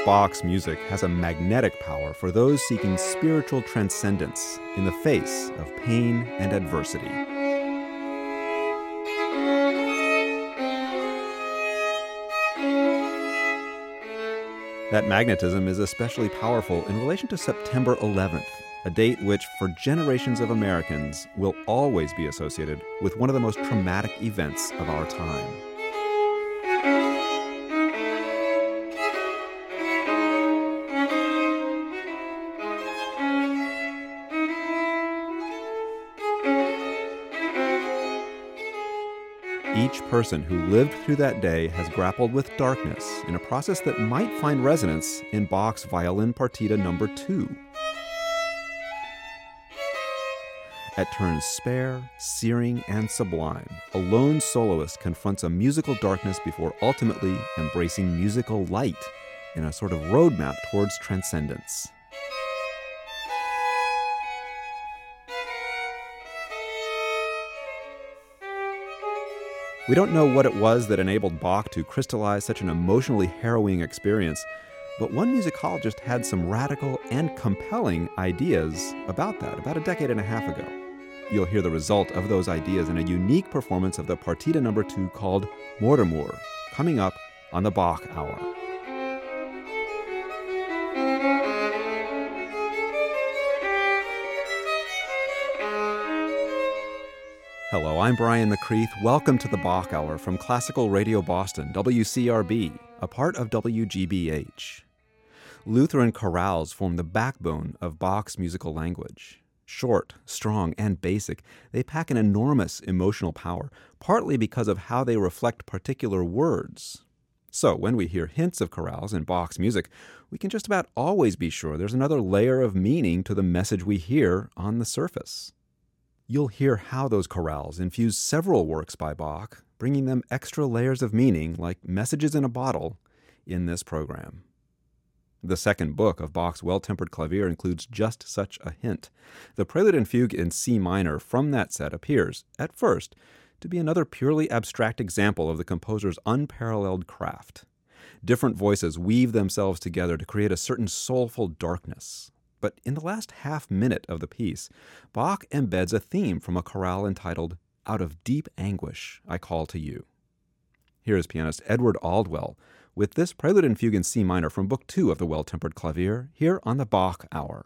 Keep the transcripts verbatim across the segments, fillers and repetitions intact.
Bach's music has a magnetic power for those seeking spiritual transcendence in the face of pain and adversity. That magnetism is especially powerful in relation to September eleventh, a date which, for generations of Americans, will always be associated with one of the most traumatic events of our time. Each person who lived through that day has grappled with darkness in a process that might find resonance in Bach's Violin Partita number two. At turns spare, searing, and sublime, a lone soloist confronts a musical darkness before ultimately embracing musical light in a sort of roadmap towards transcendence. We don't know what it was that enabled Bach to crystallize such an emotionally harrowing experience, but one musicologist had some radical and compelling ideas about that about a decade and a half ago. You'll hear the result of those ideas in a unique performance of the Partita number two called Mortimer, coming up on the Bach Hour. Hello, I'm Brian McCreath. Welcome to the Bach Hour from Classical Radio Boston, W C R B, a part of W G B H. Lutheran chorales form the backbone of Bach's musical language. Short, strong, and basic, they pack an enormous emotional power, partly because of how they reflect particular words. So when we hear hints of chorales in Bach's music, we can just about always be sure there's another layer of meaning to the message we hear on the surface. You'll hear how those chorales infuse several works by Bach, bringing them extra layers of meaning, like messages in a bottle, in this program. The second book of Bach's Well-Tempered Clavier includes just such a hint. The Prelude and Fugue in C minor from that set appears, at first, to be another purely abstract example of the composer's unparalleled craft. Different voices weave themselves together to create a certain soulful darkness. But in the last half minute of the piece, Bach embeds a theme from a chorale entitled, "Out of Deep Anguish, I Call to You." Here is pianist Edward Aldwell with this Prelude and Fugue in C minor from Book two of the Well-Tempered Clavier, here on the Bach Hour.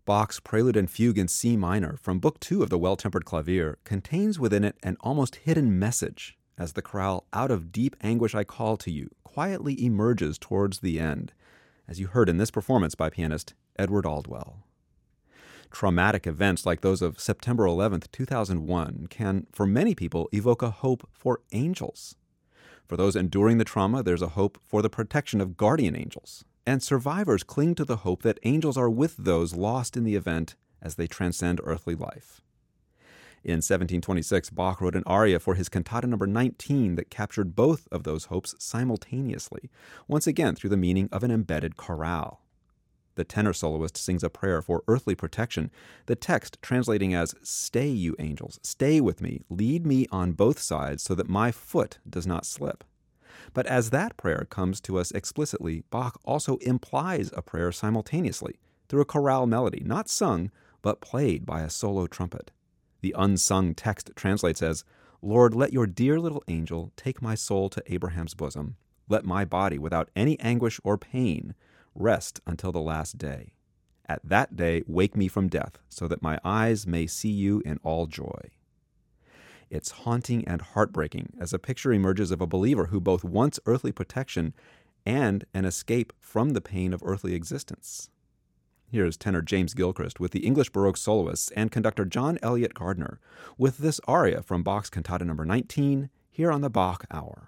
Bach's Prelude and Fugue in C minor from Book two of the Well-Tempered Clavier contains within it an almost hidden message as the chorale "Out of Deep Anguish I Call to You" quietly emerges towards the end, as you heard in this performance by pianist Edward Aldwell. Traumatic events like those of September eleventh, two thousand one can, for many people, evoke a hope for angels. For those enduring the trauma, there's a hope for the protection of guardian angels. And survivors cling to the hope that angels are with those lost in the event as they transcend earthly life. In seventeen twenty-six, Bach wrote an aria for his cantata number nineteen that captured both of those hopes simultaneously, once again through the meaning of an embedded chorale. The tenor soloist sings a prayer for earthly protection, the text translating as, "Stay, you angels, stay with me, lead me on both sides so that my foot does not slip." But as that prayer comes to us explicitly, Bach also implies a prayer simultaneously through a chorale melody, not sung, but played by a solo trumpet. The unsung text translates as, "Lord, let your dear little angel take my soul to Abraham's bosom. Let my body, without any anguish or pain, rest until the last day. At that day, wake me from death, so that my eyes may see you in all joy." It's haunting and heartbreaking as a picture emerges of a believer who both wants earthly protection and an escape from the pain of earthly existence. Here's tenor James Gilchrist with the English Baroque soloists and conductor John Elliott Gardner with this aria from Bach's cantata number nineteen here on the Bach Hour.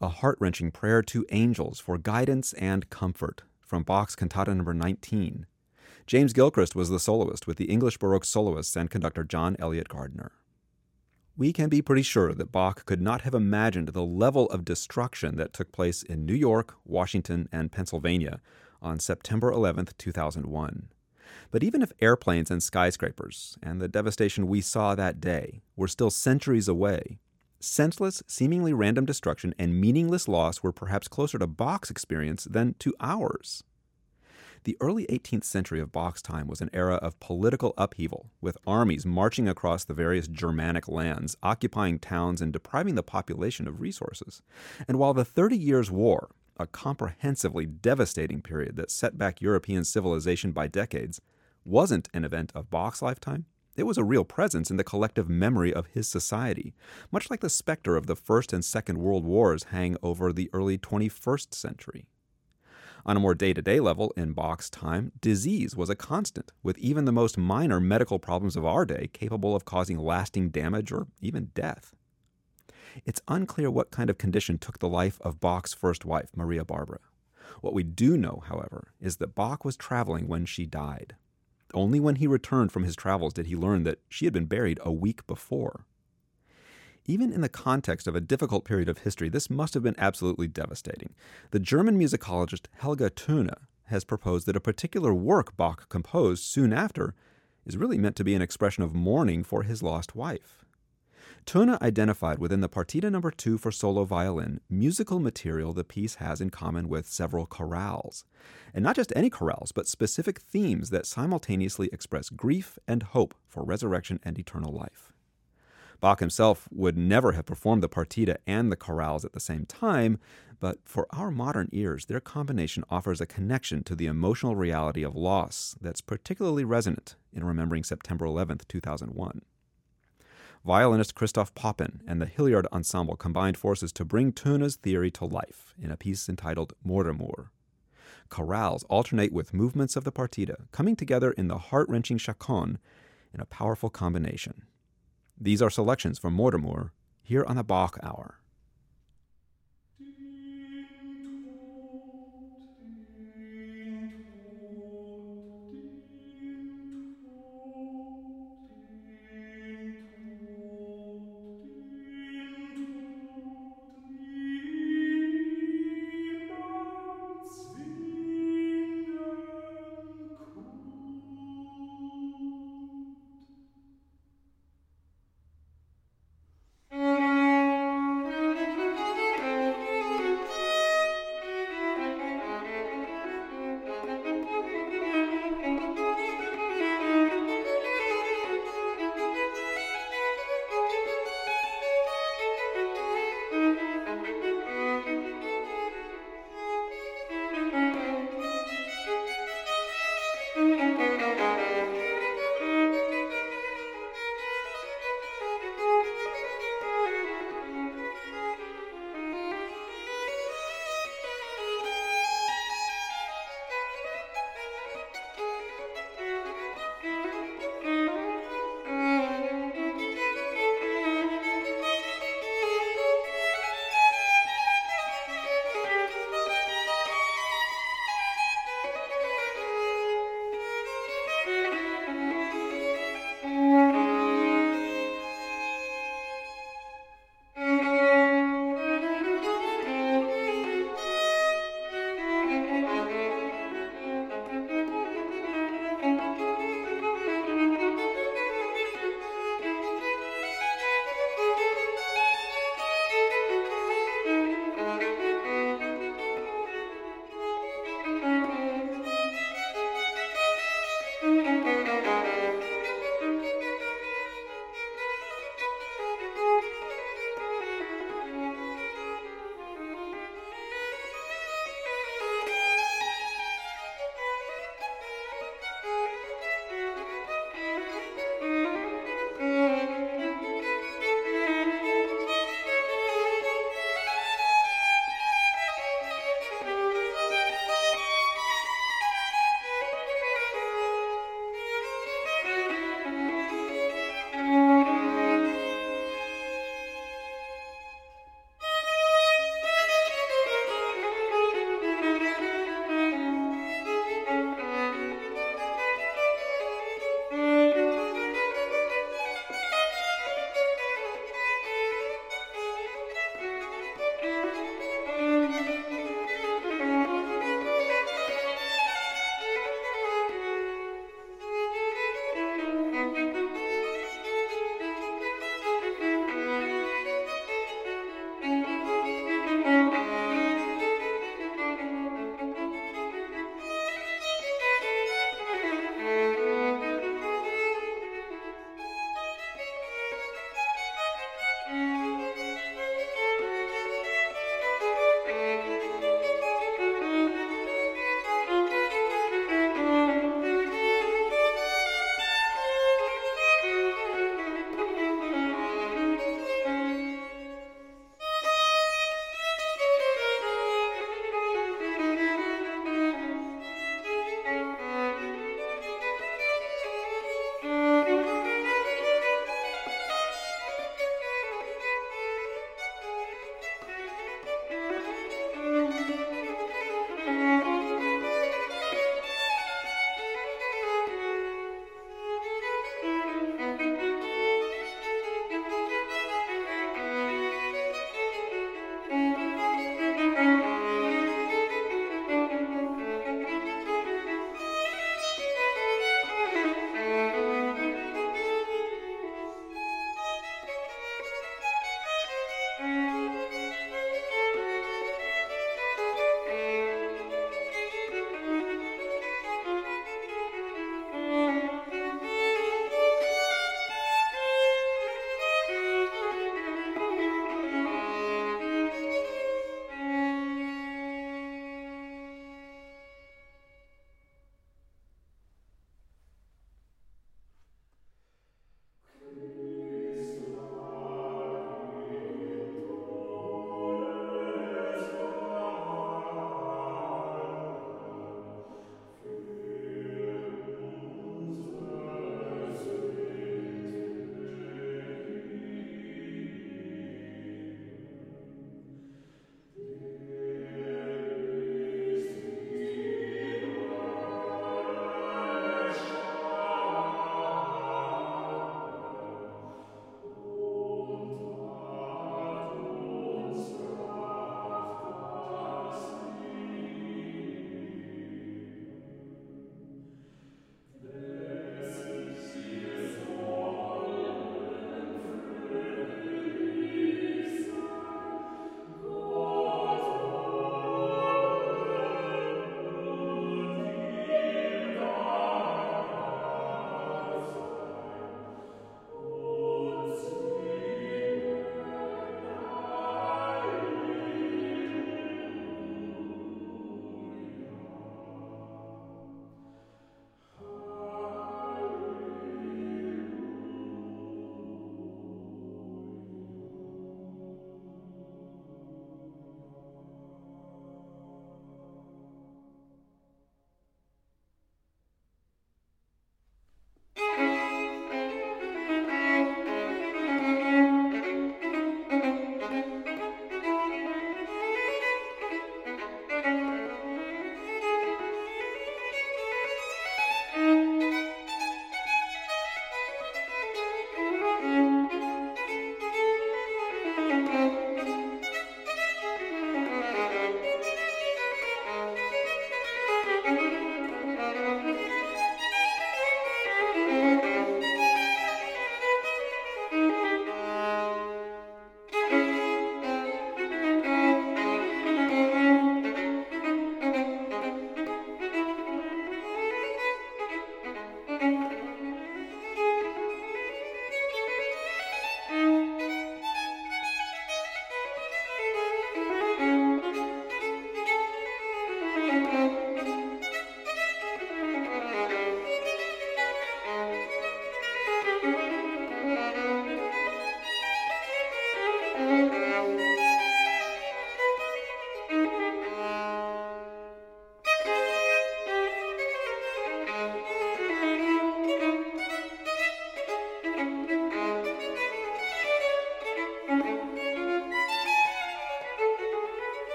a heart-wrenching prayer to angels for guidance and comfort from Bach's Cantata number nineteen. James Gilchrist was the soloist with the English Baroque soloists and conductor John Eliot Gardiner. We can be pretty sure that Bach could not have imagined the level of destruction that took place in New York, Washington, and Pennsylvania on September eleventh, two thousand one. But even if airplanes and skyscrapers and the devastation we saw that day were still centuries away, senseless, seemingly random destruction and meaningless loss were perhaps closer to Bach's experience than to ours. The early eighteenth century of Bach's time was an era of political upheaval, with armies marching across the various Germanic lands, occupying towns and depriving the population of resources. And while the Thirty Years' War, a comprehensively devastating period that set back European civilization by decades, wasn't an event of Bach's lifetime, it was a real presence in the collective memory of his society, much like the specter of the First and Second World Wars hang over the early twenty-first century. On a more day-to-day level, in Bach's time, disease was a constant, with even the most minor medical problems of our day capable of causing lasting damage or even death. It's unclear what kind of condition took the life of Bach's first wife, Maria Barbara. What we do know, however, is that Bach was traveling when she died. Only when he returned from his travels did he learn that she had been buried a week before. Even in the context of a difficult period of history, this must have been absolutely devastating. The German musicologist Helga Thune has proposed that a particular work Bach composed soon after is really meant to be an expression of mourning for his lost wife. Thune identified within the Partita number two for solo violin musical material the piece has in common with several chorales. And not just any chorales, but specific themes that simultaneously express grief and hope for resurrection and eternal life. Bach himself would never have performed the partita and the chorales at the same time, but for our modern ears, their combination offers a connection to the emotional reality of loss that's particularly resonant in remembering September eleventh, two thousand one. Violinist Christoph Poppen and the Hilliard Ensemble combined forces to bring Thune's theory to life in a piece entitled Mordemur. Chorales alternate with movements of the partita, coming together in the heart-wrenching chaconne in a powerful combination. These are selections from Mordemur, here on the Bach Hour.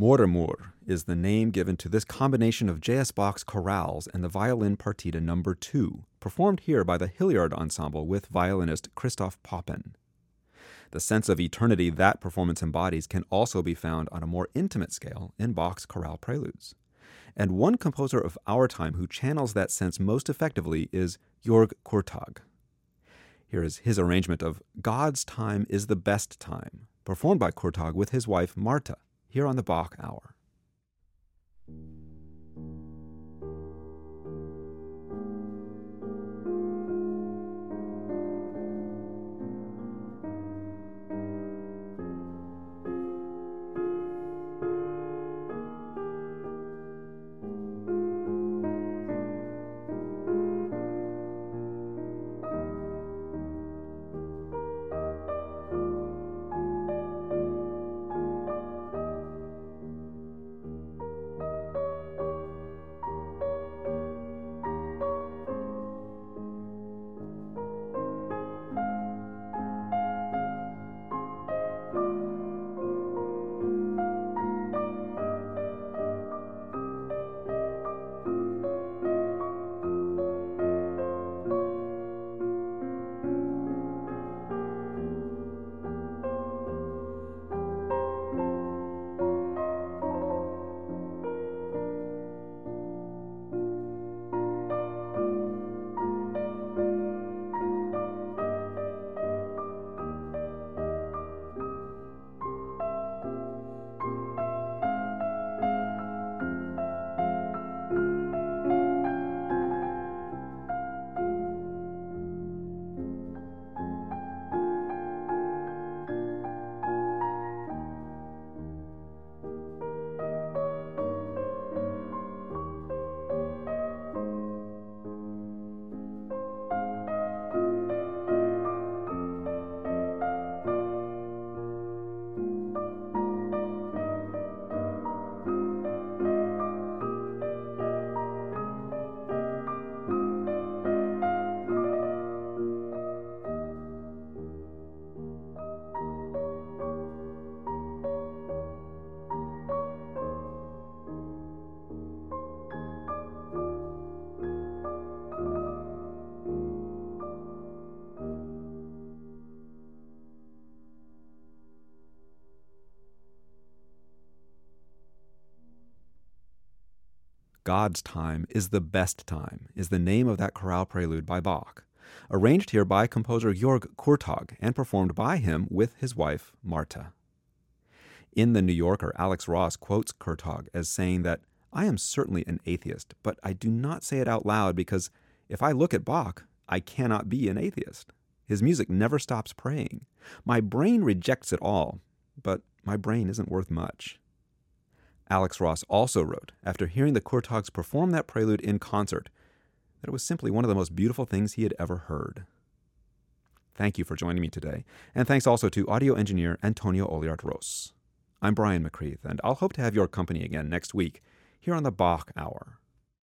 Mortemur is the name given to this combination of J S. Bach's chorales and the violin partita number two, performed here by the Hilliard Ensemble with violinist Christoph Poppen. The sense of eternity that performance embodies can also be found on a more intimate scale in Bach's chorale preludes. And one composer of our time who channels that sense most effectively is Jörg Kurtag. Here is his arrangement of God's Time is the Best Time, performed by Kurtag with his wife Marta, here on the Bach Hour. God's Time is the Best Time is the name of that chorale prelude by Bach, arranged here by composer Jörg Kurtag and performed by him with his wife, Marta. In The New Yorker, Alex Ross quotes Kurtag as saying that, "I am certainly an atheist, but I do not say it out loud because if I look at Bach, I cannot be an atheist. His music never stops praying. My brain rejects it all, but my brain isn't worth much." Alex Ross also wrote, after hearing the Kurtags perform that prelude in concert, that it was simply one of the most beautiful things he had ever heard. Thank you for joining me today, and thanks also to audio engineer Antonio Oliart-Ros. I'm Brian McCreath, and I'll hope to have your company again next week here on the Bach Hour.